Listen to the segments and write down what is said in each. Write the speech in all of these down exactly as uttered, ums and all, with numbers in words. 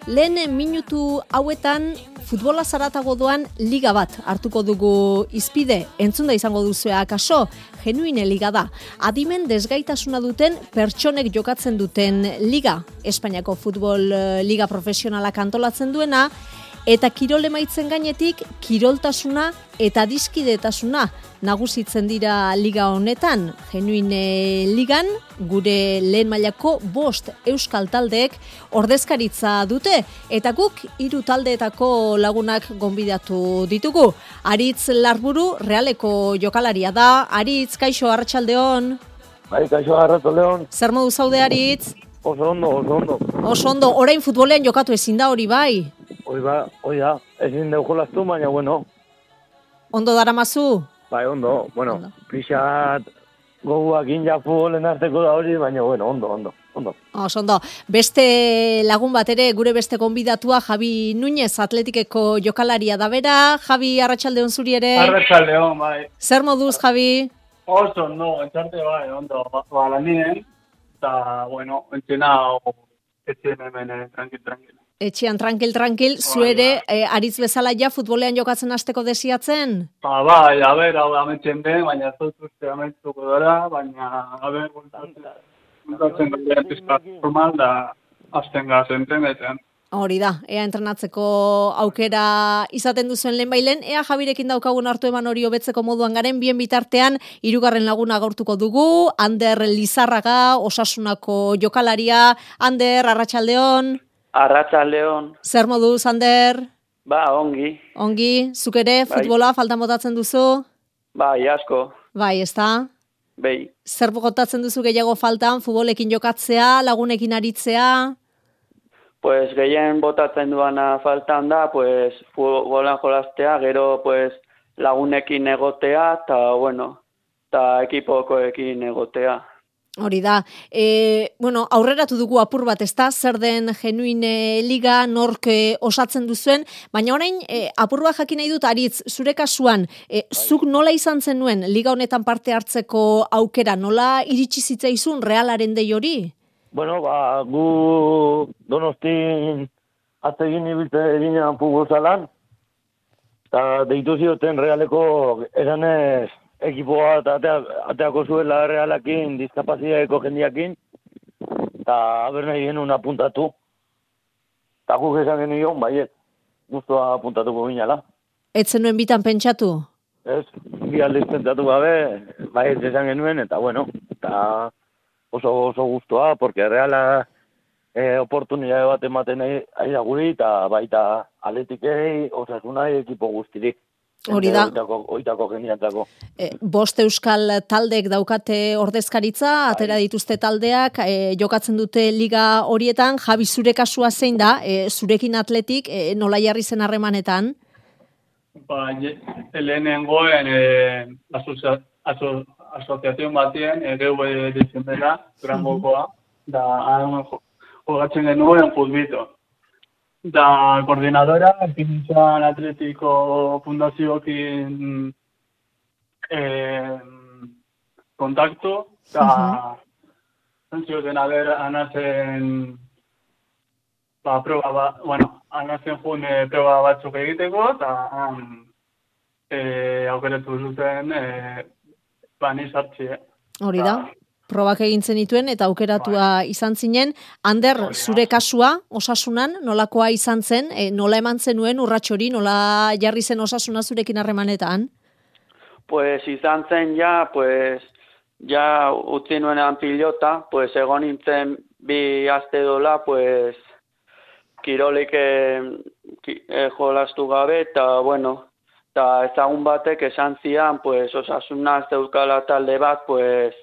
Lehen minutu hauetan futbola zaratago doan liga bat hartuko dugu izpide. Entzunda izango duzua akaso, genuine liga da. Adimen desgaitasuna duten pertsonek jokatzen duten liga. Espainiako futbol liga profesionalak antolatzen duena, eta kirol emaitzen gainetik kiroltasuna eta dizkidetasuna nagusitzen dira liga honetan. Genuine ligan gure lehen mailako bost euskal taldeek ordezkaritza dute eta guk hiru taldeetako lagunak gonbidatu ditugu. Aritz Larburu Realeko jokalaria da. Aritz, kaixo, arratsaldeon. Bai, kaixo, arratsaldeon. Zer modu zaude, Aritz? Oso ondo, oso ondo. Oso ondo, orain futbolean jokatu ezin da hori bai? Hoi ba, hoi da, ezin deu jolastu, baina bueno. Ondo daramazu? Bai, ondo, bueno, pixat goguak inja futbolen arteko da hori, baina bueno, ondo, ondo, ondo. Oso ondo, beste lagun bat ere, gure beste gonbidatua, Javi Núñez, Atletikeko jokalaria da bera. Javi, arratsaldeon zuri ere? Arratsaldeon, bai. Zer moduz, Javi? Oso ondo, entzarte bai, ondo, ba, lanien, eta, bueno, entzena, etxen hemen, tranquil, tranquil. Etxean, tranquil, tranquil, zu ere, eh, Aritz bezala ja futbolean jokatzen hasteko desiatzen? Ba, bai, a ber, hau ametxen den, baina ez dut uste ametxuko dara, baina, a ber, bultatzen dut pizkat formal da, azten gazen tenetzen. Hori da, ea entrenatzeko aukera izaten duzuen lehen bailen, ea Javirekin daukagun hartu eman hori hobetzeko moduan garen, bien bitartean, hirugarren laguna gaurtuko dugu, Ander Lizarraga, Osasunako jokalaria. Ander, arratsaldeon. Arratsaldeon. Zer moduz, Ander? Ba, ongi. Ongi, zuk ere, Bai. futbola faltan botatzen duzu? Bai, asko. Bai, ezta? Bai. Zer botatzen duzu gehiago faltan, futbolekin jokatzea, lagunekin aritzea? Pues gehien botatzen duana faltan da, pues futbolan jolastea, gero pues lagunekin egotea, eta bueno, eta ekipokoekin egotea. Hori da. E, bueno, aurreratu dugu apur bat, ezta? Zer den Genuine liga, nork e, osatzen duzuen, baina orain e, apur bat jakin nahi dut, Aritz, zure kasuan, e, zuk nola izan zenuen liga honetan parte hartzeko aukera, nola iritsi zitzaizun Realaren dei hori? Bueno, ba, gu Donostin atzegin ibiltzen eginean futbol zalan, eta deitu zioten Realeko eranez ekipoa eta atea, ateako zuela Realakin, diskapazitaeko jendiakin, eta haber nahi genuen apuntatu. Eta guk esan genuen, baiet, guztua apuntatuko ginala. Ez zenuen bitan pentsatu? Ez, bi aldiz pentsatu gabe, baiet esan genuen, eta bueno, eta oso oso guztua, porque Reala eh, oportunidade bat ematen ari da guri, eta baita Atletikei, Osasunai ekipo guztirik. Hori da. Oitako, oitako jendiantzako. E, bost euskal taldek daukate ordezkaritza, atera dituzte taldeak, e, jokatzen dute liga horietan. Javi, zure kasua zein da, e, zurekin Atletik, e, nola jarri zen harremanetan? Ba, lehenengoen eh, asozia, aso, asoziazion batien, E G V ditzen dela, Durangokoa, da han jogatzen genuen futbito. Da koordinadora, Pintzan Atletiko Fundazioekin eh, kontaktu, eta zentzioten aber anazen ba, proba bat, bueno, anazen june proba batzuk egiteko, eta han eh, aukeratu zuten eh, bani sartzie. Hori da. Probak egin zenituen eta aukeratua izan zinen. Ander, zure kasua, Osasunan, nolakoa izan zen, e, nola eman zenuen urrats hori, nola jarri zen Osasuna zurekin harremanetan? Pues izan zen ja, pues, ja utzi nuenean pilota, pues egon nintzen bi aste dola, pues, kirolik eh, ki, eh, jolastu gabe, eta bueno, eta ezagun batek esan zian, pues, Osasuna zeukala talde bat, pues,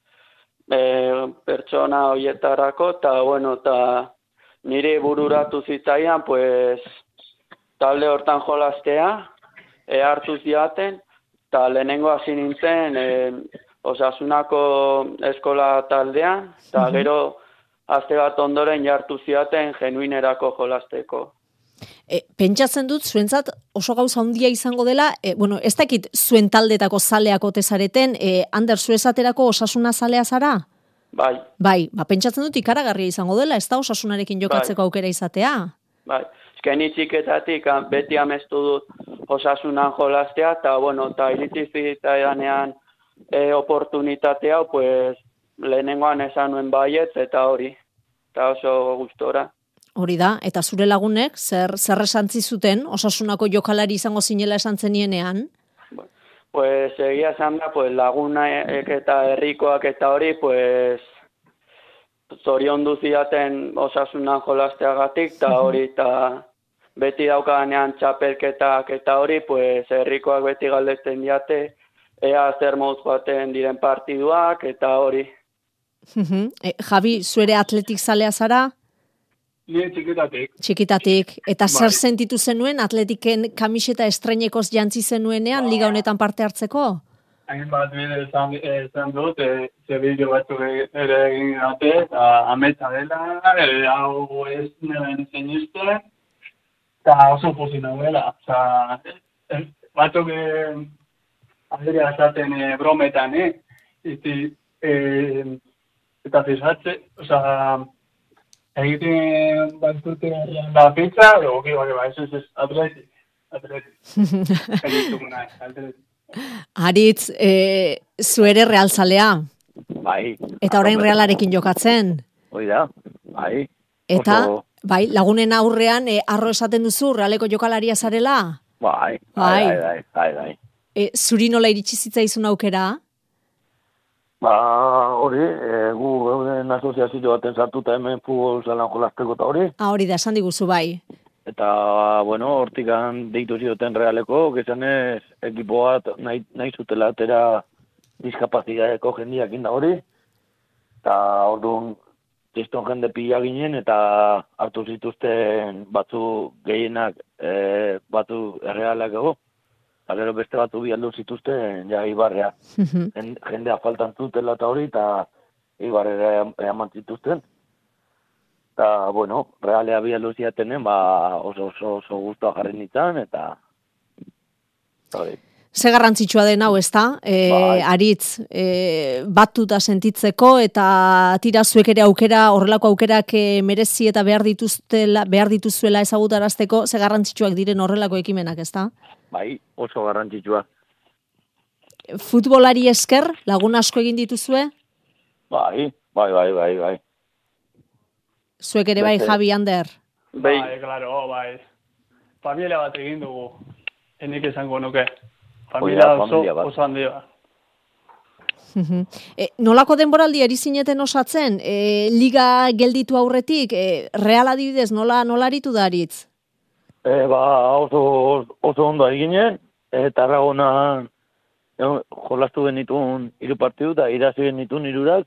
E, pertsona horietarako, eta bueno, eta niri bururatu zitzaian, pues, talde hortan jolastea, e, hartu ziaten, eta lehenengo hasi nintzen e, Osasunako eskola taldean, eta gero aste bat ondoren jartu ziaten Genuinerako jolasteko. E, pentsatzen dut, zuentzat oso gauza handia izango dela, e, bueno, ez dakit zuen taldetako zaleako tezareten, e, Ander, zu esaterako Osasuna zalea zara? Bai. Bai, ba, pentsatzen dut ikaragarria izango dela, ez da Osasunarekin jokatzeko bai. Aukera izatea? Bai, eskeni txiketatik beti amestu dut Osasunan jolastea, eta, bueno, eta iritsi zitzaidanean e, oportunitate hau, pues, lehenengoan esan nuen baietz, eta hori, eta oso gustora. Hori da, eta zure lagunek, zer, zer esantzi zuten, Osasunako jokalari izango zinela esan zenienean? Pues, egia esan da, pues, lagunak eta herrikoak eta hori, pues, zoriondu zidaten Osasunan jolasteagatik, eta hori, eta beti daukaganean txapelketak eta hori, pues, herrikoak beti galdetzen diate, ea zer moduz joaten diren partiduak, eta hori. e, Javi, zuere atletik zalea zara? Ni txikitatik. Txikitatik. Eta zer Bai. sentitu zenuen atletiken kamiseta estreinekoz jantzi zenuenean liga honetan parte hartzeko? Hainbat bide esan, esan dut, e, ze bideo batzuk ere egin dute, eta ametsa dela, e, hau ez neben zenizte, eta oso pozik nagoela. Osa, e, batzuk e, adera esaten e, brometan, eh? Iti, e, eta fizatze, osa, egiten batzute da pizza, edo, ok, bale, ba, ez ez, atletik, atletik. Egituko nahi, atletik. Aritz, e, zuere realzalea, Bai. eta orain Realarekin jokatzen. Hoi da, bai. Eta, Oso- bai, lagunen aurrean, e, arro esaten duzu, Realeko jokalaria zarela? Bai, Bai. bai, bai, bai, bai. E, zuri nola iritsi zitzaizun aukera? Ba, hori, e, gu gauden asoziazio baten sartuta hemen futbol zalan jolasteko eta hori. Ah, hori da, esan diguzu bai. Eta, bueno, hortikan deitu zioten Realeko, gezanez ekipo bat nahi, nahi zutela atera diskapazidadeko jendiak inda hori. Eta orduan txiston jende pila ginen eta hartu zituzten batzu gehienak e, batzu Realak ego. Eta gero beste batzu bi aldu zituzten ja Ibarrea. Jen- Jendea faltan zutela eta hori eta Ibarrera eman zituzten. Eta, bueno, Realea bi aldu ziatenen, ba, oso, oso, oso guztua jarri nintzen, eta... eta hori. Ze garrantzitsua den hau, ezta? E, Bai. Aritz, e, batuta sentitzeko eta tira zuek ere aukera, horrelako aukerak e, merezi eta behar dituztela, behar dituzuela ezagutarazteko, ze garrantzitsuak diren horrelako ekimenak, ezta? Bai, oso garrantzitsua. Futbolari esker, lagun asko egin dituzue? Bai, bai, bai, bai, bai. Zuek ere bai, Beste- Javi Ander. Bai, Bai, claro, bai. Familia bat egin dugu. Enik esango nuke. Familia Hoi da, oso, familia bat. oso handia. E, nolako denboraldi eri zineten osatzen? E, liga gelditu aurretik, e, Real adibidez, nola, nola aritu da Aritz? E, ba, oso, oso ondo eginen, eta Tarragonan e, jolastu genitun hiru partidu eta irazi genitun hirurak,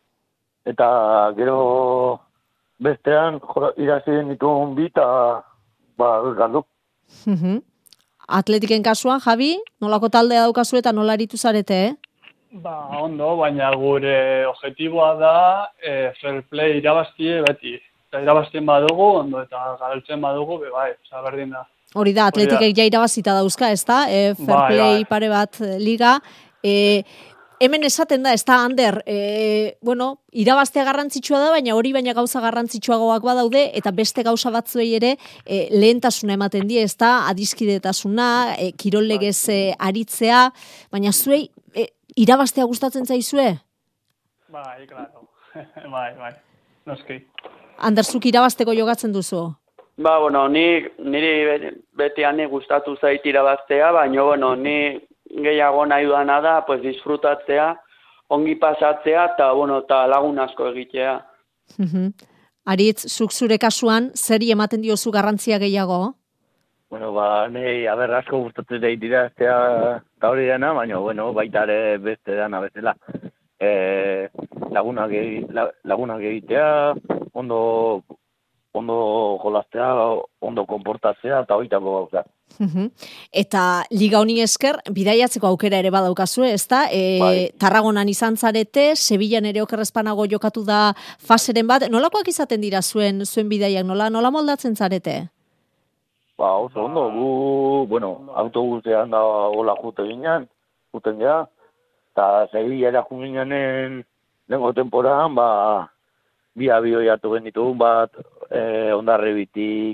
eta gero bestean jola- irazi genitun bi eta ba, galdu. Mhm. Atletiken kasuan, Javi, nolako taldea daukazu eta nola aritu zarete, eh? Ba, ondo, baina gure objetiboa da e, fair play irabaztie beti. Eta irabaztien badugu, ondo, eta galtzen badugu, be bai, oza, berdin da. Hori da, atletikek ja irabazita dauzka, ez da? E, fair Bai, play bai. pare bat e, liga. E, hemen esaten da, ez da, Ander, e, bueno, irabaztea garrantzitsua da, baina hori baina gauza garrantzitsuagoak badaude, eta beste gauza batzuei ere e, lehentasuna ematen die, ez da, adiskidetasuna, e, kirol legez e, aritzea, baina zuei e, irabaztea gustatzen zaizue? Bai, claro. bai, bai. Noski. Ander, zuk irabazteko jogatzen duzu? ba, bueno, ni, niri be- beti hani gustatu zait irabaztea, baina, bueno, ni gehiago nahi dudana da, pues, disfrutatzea, ongi pasatzea, eta, bueno, eta lagun asko egitea. Mhm. Aritz, zuk zure kasuan, zeri ematen diozu garrantzia gehiago? Bueno, ba, nahi, aber, asko gustatzen zait iraztea eta hori dena, baina, bueno, baita ere beste dana bezala. E, lagunak, egi, la, lagunak egitea, ondo, ondo jolastea, ondo konportatzea, eta horitako gauza. Mhm. Eta liga honi esker, bidaiatzeko aukera ere badaukazue, ezta? E, Bai. Tarragonan izan zarete, Sevillan ere okerrezpanago jokatu da faseren bat. Nolakoak izaten dira zuen zuen bidaiak, nola, nola moldatzen zarete? Ba, oso ondo, gu, bueno, autobusean da hola jute ginen, juten gea, eta Sevillera junginanen lehenko temporan, ba, bi abioi hartu genituen bat, e, Ondarribitik,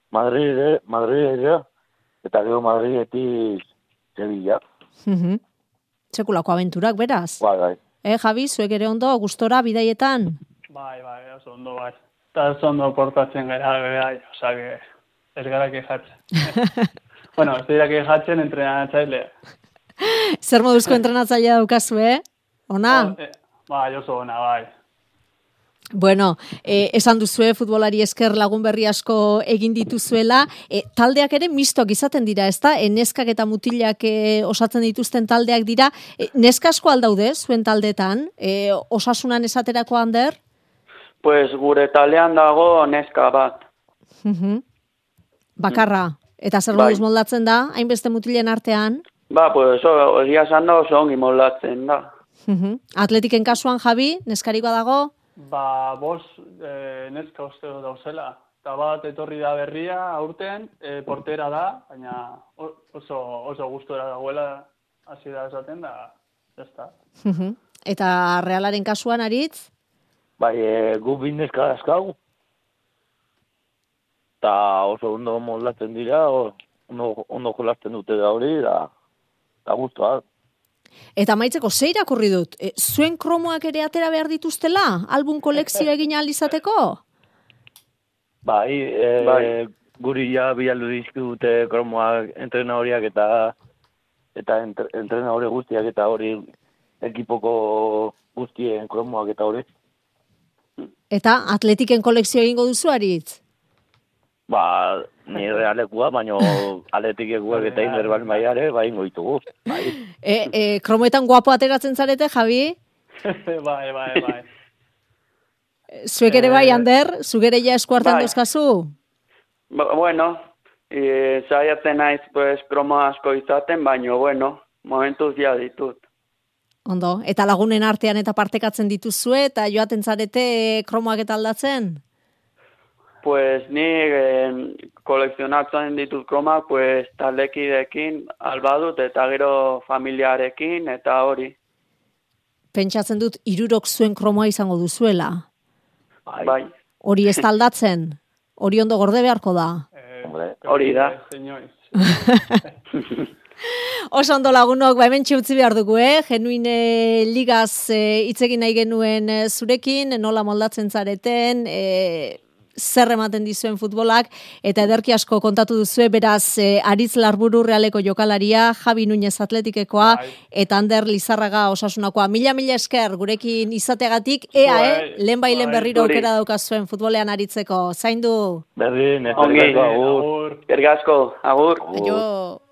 Madrid, Madrid, eta gero Madridetik Sevilla. Mhm. Sekulako abenturak, beraz. Bai, bai. Eh, Javi, zuek ere ondo, gustora, bidaietan? Bai, bai, oso ondo, bai. Eta oso ondo portatzen gara, bai, oza, que ez gara kejatzen. Bueno, ez dira kejatzen entrenatzaile. Zer moduzko entrenatzailea daukazu, eh? Ona? Oh, eh, bai, oso ona, bai. Bueno, eh, esan duzue futbolari esker lagun berri asko egin dituzuela, eh, taldeak ere mistoak izaten dira, ezta? E, neskak eta mutilak eh, osatzen dituzten taldeak dira. E, neska asko aldaude zuen taldetan, e, osasunan esaterako Ander? Pues gure taldean dago neska bat. Mhm. Bakarra. Eta zer Bai. moduz moldatzen da, hainbeste mutilen artean? Ba, pues oso, egia esan da oso ongi moldatzen da. Mhm. Atletiken kasuan, Javi, neskarik badago? Ba, bos, eh, neska uste dauzela. Eta bat etorri da berria aurten, eh, portera da, baina oso, oso gustora dagoela hasi da esaten da, ez da. Mhm. Eta Realaren kasuan, Aritz? Bai, e, gu binezka dazkau. Eta oso ondo moldatzen dira, o- ondo, ondo jolasten dute da hori, da, da guztua. Eta maitzeko, ze irakurri dut? E, zuen kromoak ere atera behar dituztela? Album kolekzioa egin ahal izateko? Bai, e, Bai. guri ja bialdu dizkidute kromoak entrenadoriak eta eta entre, entrenadore guztiak eta hori ekipoko guztien kromoak eta hori. Eta Atletiken kolekzioa egingo duzu, Aritz? Ba, ni realekua, baino atletikekuak eta inderbal maiare, bai ingoitugu. Bai. E, e, kromoetan guapo ateratzen zarete, Javi? bai, bai, bai. Zuek ere bai, Eh, Ander? Zugere ja eskuartan bai. dozkazu? Ba, bueno, e, saiatzen naiz pues kromo asko izaten, baino bueno, momentuz ja ditut. Ondo, eta lagunen artean eta partekatzen dituzue, eta joaten zarete e, kromoak eta aldatzen? Pues ni eh, kolekzionatzen ditut kromak, pues taldekidekin albadut eta gero familiarekin eta hori. Pentsatzen dut, hirurok zuen kromoa izango duzuela. Bai. Bai. Hori ez da aldatzen? Hori ondo gorde beharko da? Eh, Hombre, hori da. Señores. Oso ondo lagunok, ba hemen utzi behar dugu, eh? Genuin eh, ligaz eh, hitz egin nahi genuen eh, zurekin, nola moldatzen zareten, eh, zer ematen dizuen futbolak, eta ederki asko kontatu duzue, beraz, eh, Aritz Larburu Realeko jokalaria, Javi Nuñez Atletikekoa, Bai. eta Ander Lizarraga Osasunakoa. Mila mila esker gurekin izategatik, ea, Bai, eh? Lehen bai lehen bai, berriro hori. aukera daukazuen futbolean aritzeko. Zaindu, Berdin, ez Ongi. agur. Agur. Ergazko, agur. aio.